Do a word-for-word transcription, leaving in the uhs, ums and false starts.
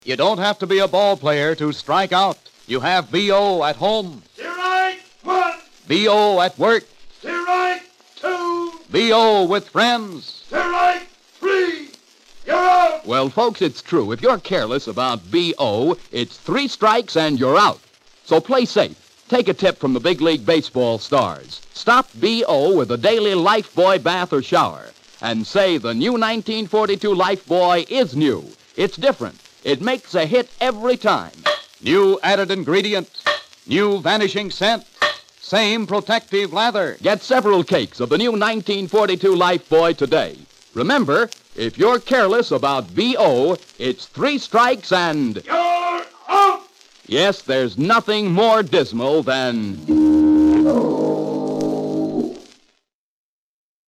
You don't have to be a ball player to strike out. You have B O at home. Strike one. B O at work. Strike two. B O with friends. Strike three. You're out. Well, folks, it's true. If you're careless about B O, it's three strikes and you're out. So play safe. Take a tip from the big league baseball stars. Stop B O with a daily Lifebuoy bath or shower. And say the new nineteen forty-two Lifebuoy is new. It's different. It makes a hit every time. New added ingredient. New vanishing scent. Same protective lather. Get several cakes of the new nineteen forty-two Lifebuoy today. Remember, if you're careless about B O, it's three strikes and... You're out. Yes, there's nothing more dismal than...